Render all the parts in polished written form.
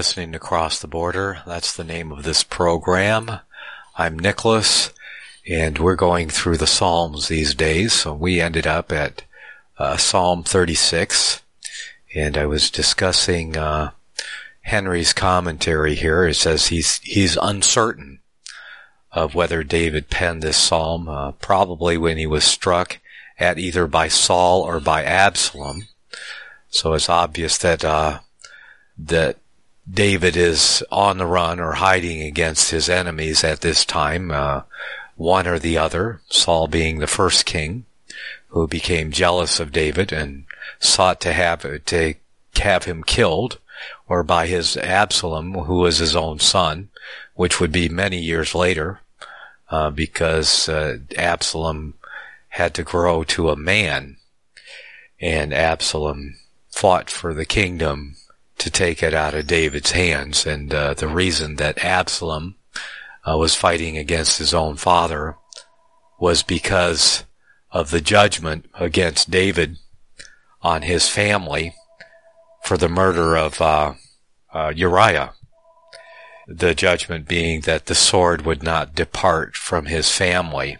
listening to Cross the Border. That's the name of this program. I'm Nicholas, and we're going through the Psalms these days. So we ended up at Psalm 36, and I was discussing Henry's commentary here. It says he's uncertain of whether David penned this psalm, probably when he was struck at either by Saul or by Absalom. So it's obvious that David is on the run or hiding against his enemies at this time, one or the other, Saul being the first king, who became jealous of David and sought to have him killed, or by his Absalom, who was his own son, which would be many years later, because Absalom had to grow to a man, and Absalom fought for the kingdom to take it out of David's hands. And the reason that Absalom was fighting against his own father was because of the judgment against David on his family for the murder of Uriah. The judgment being that the sword would not depart from his family.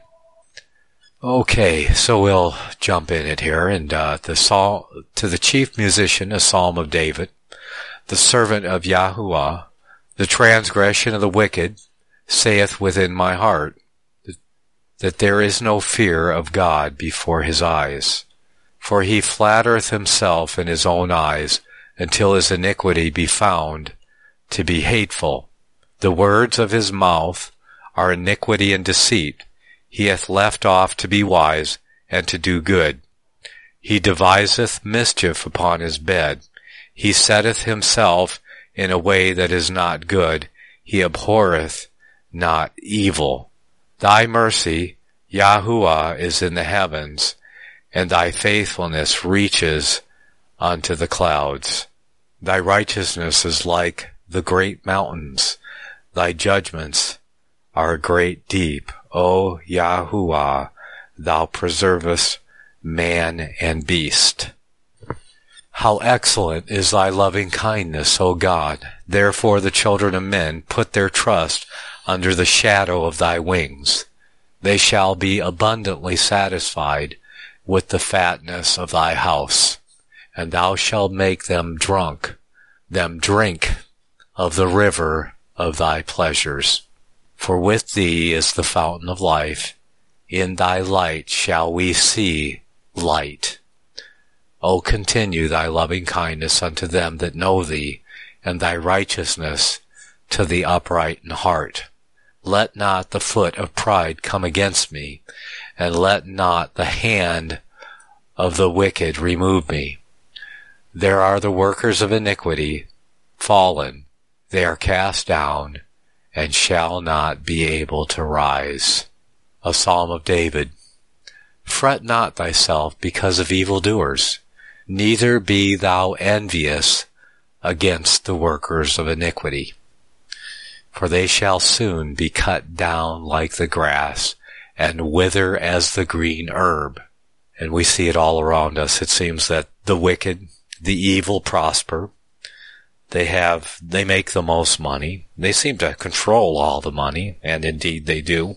Okay, so we'll jump in it here, and the psalm to the chief musician, a psalm of David, the servant of Yahuwah. The transgression of the wicked saith within my heart, that there is no fear of God before his eyes. For he flattereth himself in his own eyes, until his iniquity be found to be hateful. The words of his mouth are iniquity and deceit. He hath left off to be wise and to do good. He deviseth mischief upon his bed. He setteth himself in a way that is not good. He abhorreth not evil. Thy mercy, Yahuwah, is in the heavens, and thy faithfulness reaches unto the clouds. Thy righteousness is like the great mountains. Thy judgments are great deep. O Yahuwah, thou preservest man and beast. How excellent is thy loving kindness, O God! Therefore the children of men put their trust under the shadow of thy wings. They shall be abundantly satisfied with the fatness of thy house, and thou shalt make them drink of the river of thy pleasures. For with thee is the fountain of life. In thy light shall we see light. O continue thy loving kindness unto them that know thee, and thy righteousness to the upright in heart. Let not the foot of pride come against me, and let not the hand of the wicked remove me. There are the workers of iniquity fallen. They are cast down, and shall not be able to rise. A Psalm of David. Fret not thyself because of evildoers, neither be thou envious against the workers of iniquity. For they shall soon be cut down like the grass, and wither as the green herb. And we see it all around us. It seems that the wicked, the evil prosper. They make the most money. They seem to control all the money, and indeed they do.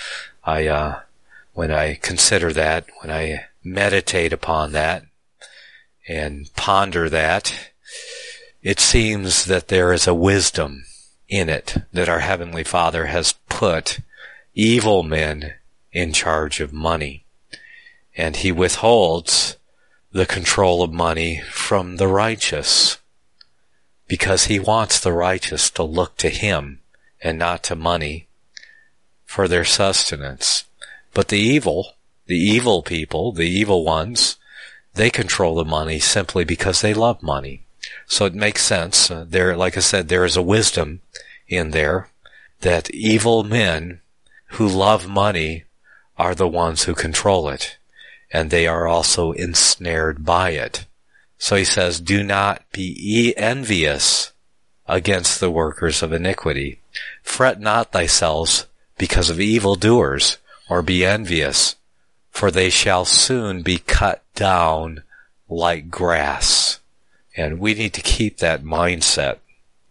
When I consider that, when I meditate upon that and ponder that, it seems that there is a wisdom in it, that our Heavenly Father has put evil men in charge of money, and He withholds the control of money from the righteous, because He wants the righteous to look to Him and not to money for their sustenance. But the evil people, the evil ones, they control the money simply because they love money. So it makes sense. Like I said, there is a wisdom in there that evil men who love money are the ones who control it, and they are also ensnared by it. So he says, do not be envious against the workers of iniquity. Fret not thyself because of evildoers, or be envious, for they shall soon be cut down like grass. And we need to keep that mindset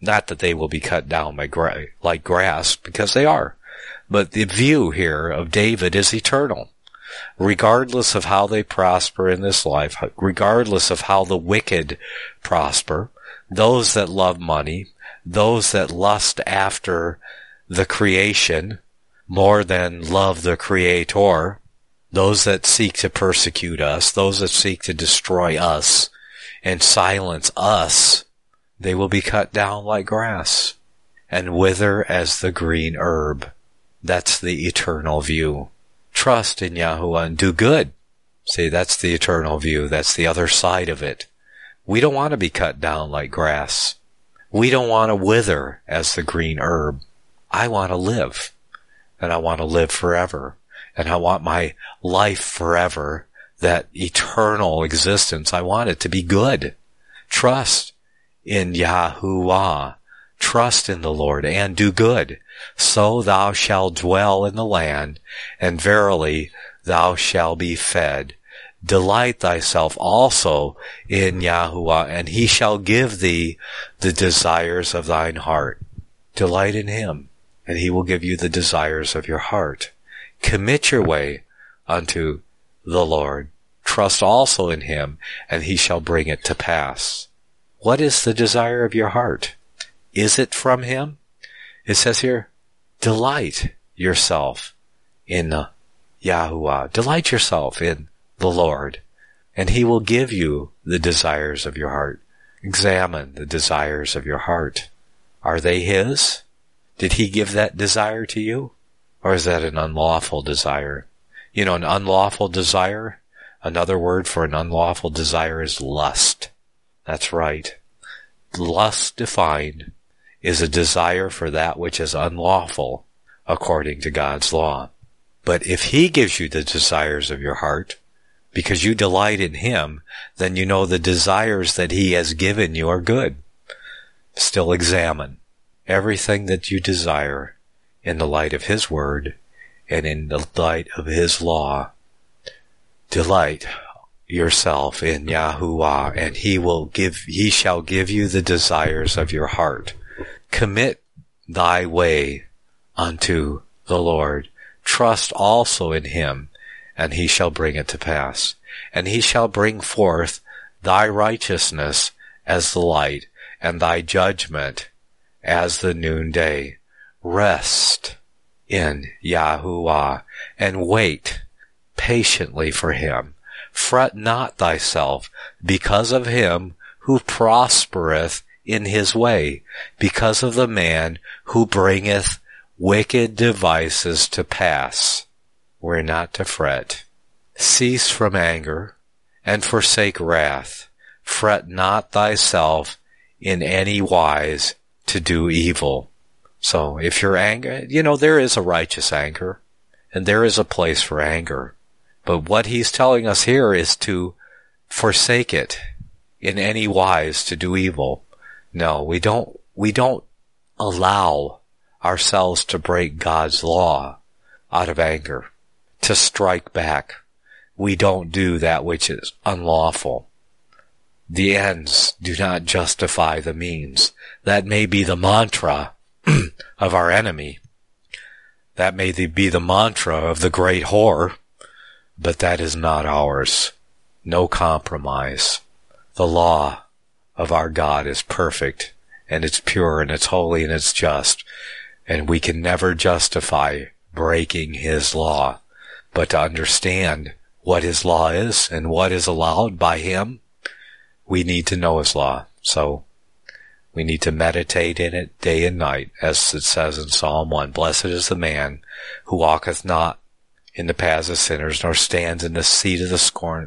Not that they will be cut down like grass, because they are. But the view here of David is eternal. Regardless of how they prosper in this life, regardless of how the wicked prosper, those that love money, those that lust after the creation more than love the Creator, those that seek to persecute us, those that seek to destroy us and silence us, they will be cut down like grass and wither as the green herb. That's the eternal view. Trust in Yahuwah and do good. See, that's the eternal view. That's the other side of it. We don't want to be cut down like grass. We don't want to wither as the green herb. I want to live, and I want to live forever, and I want my life forever, that eternal existence. I want it to be good. Trust in Yahuwah. Trust in the Lord and do good. So thou shalt dwell in the land, and verily thou shalt be fed. Delight thyself also in Yahuwah, and he shall give thee the desires of thine heart. Delight in him, and he will give you the desires of your heart. Commit your way unto the Lord. Trust also in him, and he shall bring it to pass. What is the desire of your heart? Is it from him? It says here, delight yourself in Yahuwah. Delight yourself in the Lord, and he will give you the desires of your heart. Examine the desires of your heart. Are they his? Did he give that desire to you? Or is that an unlawful desire? You know, an unlawful desire, another word for an unlawful desire is lust. That's right. Lust defined is a desire for that which is unlawful according to God's law. But if he gives you the desires of your heart, because you delight in him, then you know the desires that he has given you are good. Still examine everything that you desire in the light of his word and in the light of his law. Delight yourself in Yahuwah, and he shall give you the desires of your heart. Commit thy way unto the Lord. Trust also in him, and he shall bring it to pass. And he shall bring forth thy righteousness as the light, and thy judgment as the noonday. Rest in Yahuwah, and wait patiently for him. Fret not thyself because of him who prospereth in his way, because of the man who bringeth wicked devices to pass. We're not to fret. Cease from anger, and forsake wrath. Fret not thyself in any wise to do evil. So if you're angry, there is a righteous anger, and there is a place for anger. But what he's telling us here is to forsake it in any wise to do evil. No, we don't allow ourselves to break God's law out of anger, to strike back. We don't do that which is unlawful. The ends do not justify the means. That may be the mantra of our enemy. That may be the mantra of the great whore, but that is not ours. No compromise. The law of our God is perfect, and it's pure, and it's holy, and it's just, and we can never justify breaking his law. But to understand what his law is and what is allowed by him, we need to know his law. So we need to meditate in it day and night, as it says in Psalm 1. Blessed is the man who walketh not in the paths of sinners, nor sits in the seat of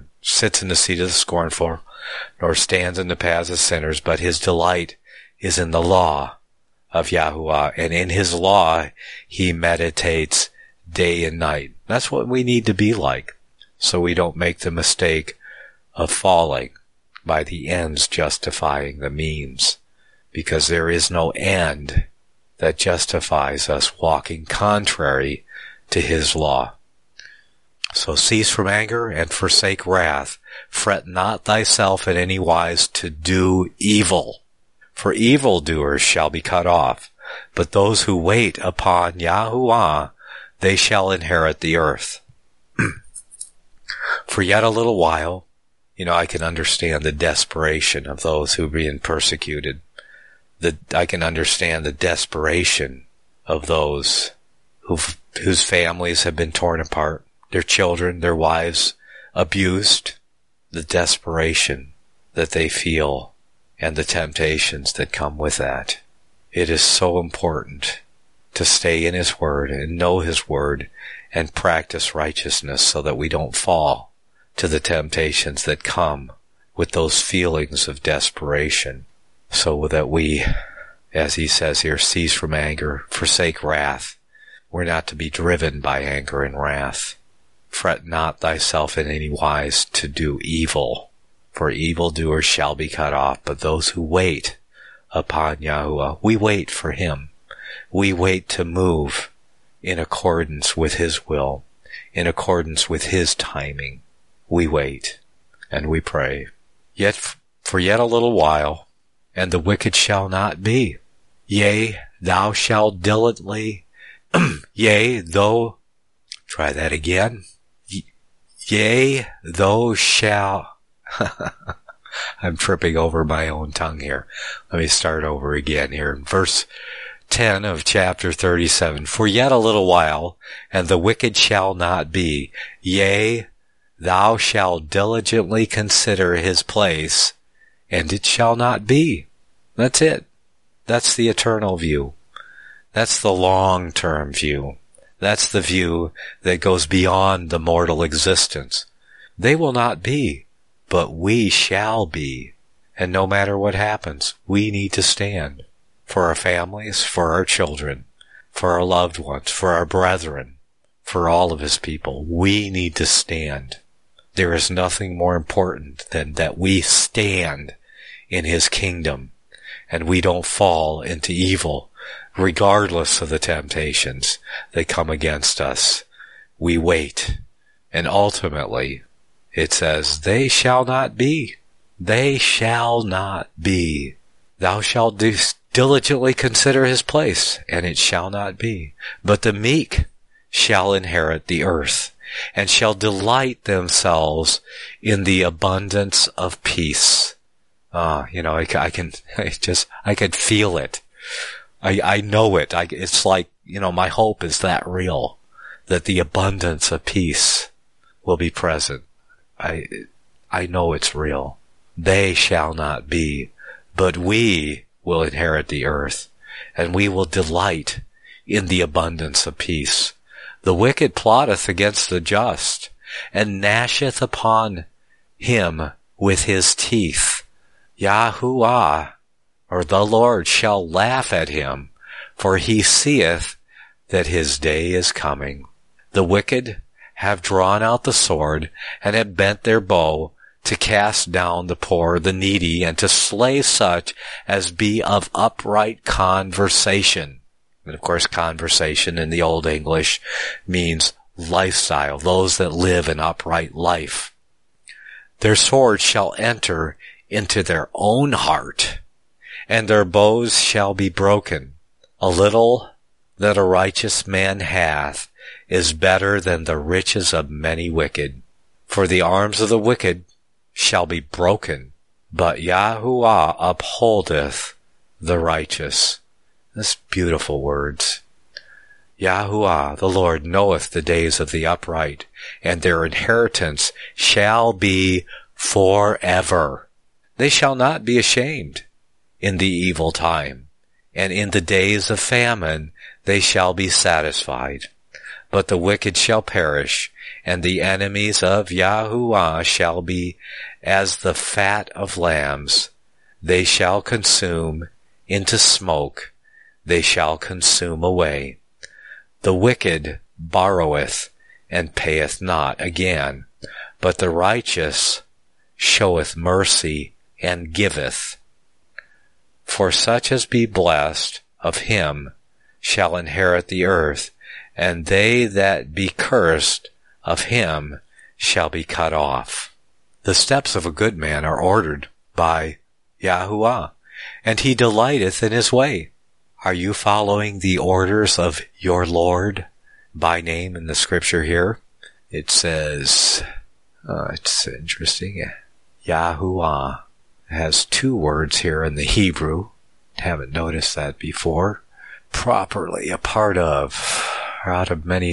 the scornful, nor stands in the paths of sinners, but his delight is in the law of Yahuwah, and in his law he meditates day and night. That's what we need to be like, so we don't make the mistake of falling by the ends justifying the means, because there is no end that justifies us walking contrary to his law. So cease from anger and forsake wrath. Fret not thyself in any wise to do evil. For evildoers shall be cut off, but those who wait upon Yahuwah, they shall inherit the earth. For yet a little while, I can understand the desperation of those who are being persecuted. I can understand the desperation of those whose families have been torn apart, their children, their wives abused, the desperation that they feel and the temptations that come with that. It is so important to stay in His Word and know His Word and practice righteousness so that we don't fall to the temptations that come with those feelings of desperation, so that we, as He says here, cease from anger, forsake wrath. We're not to be driven by anger and wrath. Fret not thyself in any wise to do evil, for evildoers shall be cut off, but those who wait upon Yahuwah, we wait for Him. We wait to move in accordance with His will, in accordance with His timing. We wait and we pray. For yet a little while, and the wicked shall not be. Yea, thou shalt diligently, yea, though, try that again. Yea, thou shalt, I'm tripping over my own tongue here. Let me start over again here. In verse 10 of chapter 37. For yet a little while, and the wicked shall not be. Yea, thou shalt diligently consider his place, and it shall not be. That's it. That's the eternal view. That's the long-term view. That's the view that goes beyond the mortal existence. They will not be, but we shall be. And no matter what happens, we need to stand for our families, for our children, for our loved ones, for our brethren, for all of His people. We need to stand. There is nothing more important than that we stand in His kingdom and we don't fall into evil, regardless of the temptations that come against us. We wait. And ultimately, it says, they shall not be. They shall not be. Thou shalt diligently consider his place, and it shall not be. But the meek shall inherit the earth, and shall delight themselves in the abundance of peace. I could feel it. I know it. It's like, my hope is that real, that the abundance of peace will be present. I know it's real. They shall not be, but we will inherit the earth, and we will delight in the abundance of peace. The wicked plotteth against the just, and gnasheth upon him with his teeth. Yahuwah, or the Lord, shall laugh at him, for he seeth that his day is coming. The wicked have drawn out the sword, and have bent their bow, to cast down the poor, the needy, and to slay such as be of upright conversation. And of course, conversation in the Old English means lifestyle, those that live an upright life. Their sword shall enter into their own heart, and their bows shall be broken. A little that a righteous man hath is better than the riches of many wicked. For the arms of the wicked shall be broken, but Yahuwah upholdeth the righteous. That's beautiful words. Yahuwah, the Lord, knoweth the days of the upright, and their inheritance shall be forever. They shall not be ashamed in the evil time, and in the days of famine they shall be satisfied. But the wicked shall perish, and the enemies of Yahuwah shall be as the fat of lambs. They shall consume into smoke, they shall consume away. The wicked borroweth and payeth not again, but the righteous showeth mercy and giveth. For such as be blessed of him shall inherit the earth, and they that be cursed of him shall be cut off. The steps of a good man are ordered by Yahuwah. and he delighteth in his way. Are you following the orders of your Lord by name in the scripture here? It says, it's interesting, Yahuwah has two words here in the Hebrew. Haven't noticed that before. Properly, a part of, out of many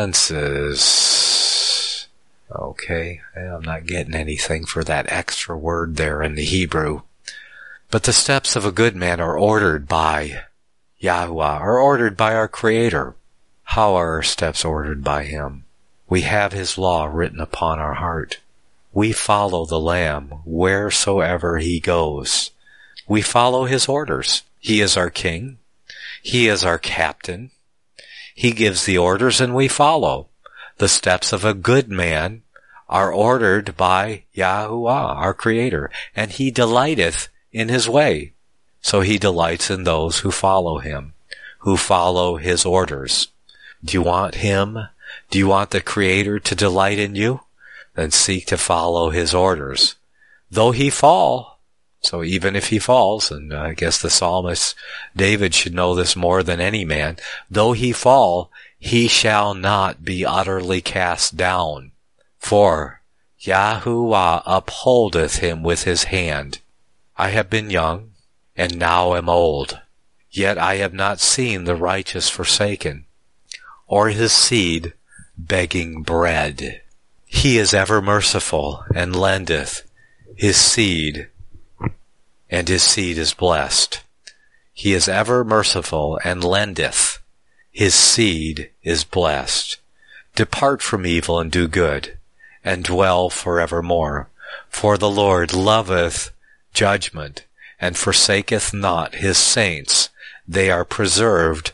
senses. Okay, I'm not getting anything for that extra word there in the Hebrew. But the steps of a good man are ordered by Yahuwah, are ordered by our Creator. How are our steps ordered by Him? We have His law written upon our heart. We follow the Lamb wheresoever He goes. We follow His orders. He is our King. He is our captain. He gives the orders and we follow. The steps of a good man are ordered by Yahuwah, our Creator, and He delighteth in His way. So He delights in those who follow Him, who follow His orders. Do you want Him? Do you want the Creator to delight in you? Then seek to follow His orders. Though he fall, so even if he falls, and I guess the psalmist David should know this more than any man, though he fall, he shall not be utterly cast down. For Yahuwah upholdeth him with His hand. I have been young, and now am old, yet I have not seen the righteous forsaken, or his seed begging bread. He is ever merciful, and lendeth his seed, and his seed is blessed. He is ever merciful, and lendeth his seed is blessed. Depart from evil and do good, and dwell forevermore. For the Lord loveth judgment, and forsaketh not His saints. They are preserved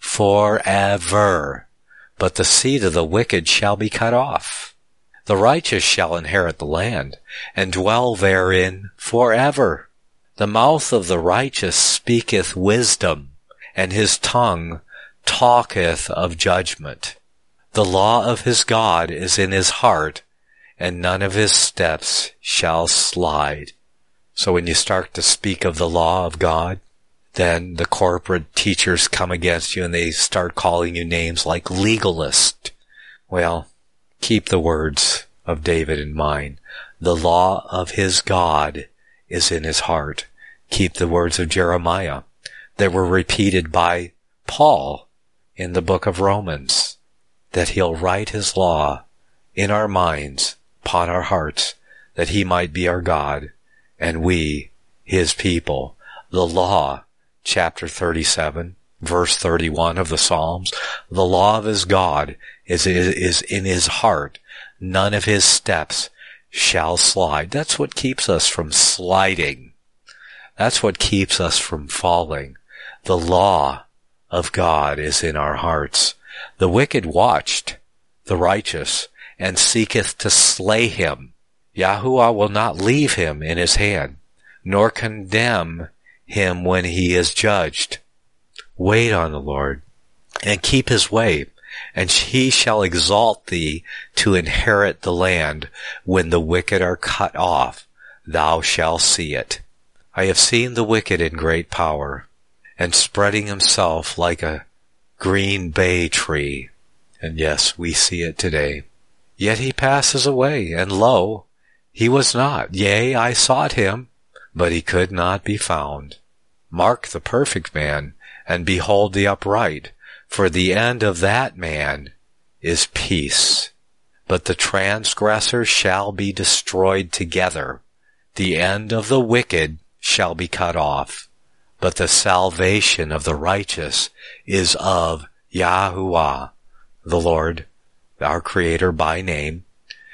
forever. But the seed of the wicked shall be cut off. The righteous shall inherit the land, and dwell therein forever. The mouth of the righteous speaketh wisdom, and his tongue talketh of judgment. The law of his God is in his heart, and none of his steps shall slide. So when you start to speak of the law of God, then the corporate teachers come against you and they start calling you names like legalist. Well, keep the words of David in mind. The law of his God is in his heart. Keep the words of Jeremiah that were repeated by Paul in the book of Romans, that he'll write his law in our minds, upon our hearts, that he might be our God and we his people. The law, chapter 37, verse 31 of the Psalms, the law of his God is in his heart. None of his steps shall slide. That's what keeps us from sliding. That's what keeps us from falling. The law of God is in our hearts. The wicked watched the righteous and seeketh to slay him. Yahuwah will not leave him in his hand, nor condemn him when he is judged. Wait on the Lord, and keep his way, and he shall exalt thee to inherit the land. When the wicked are cut off, thou shalt see it. I have seen the wicked in great power, and spreading himself like a green bay tree. And yes, we see it today. Yet he passes away, and lo, he was not. Yea, I sought him, but he could not be found. Mark the perfect man, and behold the upright, for the end of that man is peace. But the transgressors shall be destroyed together. The end of the wicked shall be cut off. But the salvation of the righteous is of Yahuwah, the Lord, our Creator by name.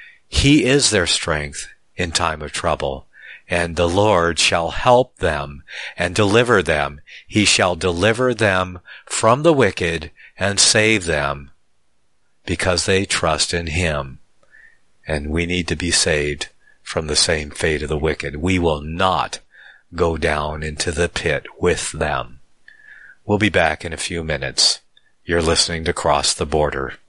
He is their strength in time of trouble, and the Lord shall help them and deliver them. He shall deliver them from the wicked and save them, because they trust in Him. And we need to be saved from the same fate of the wicked. We will not go down into the pit with them. We'll be back in a few minutes. You're listening to Cross the Border.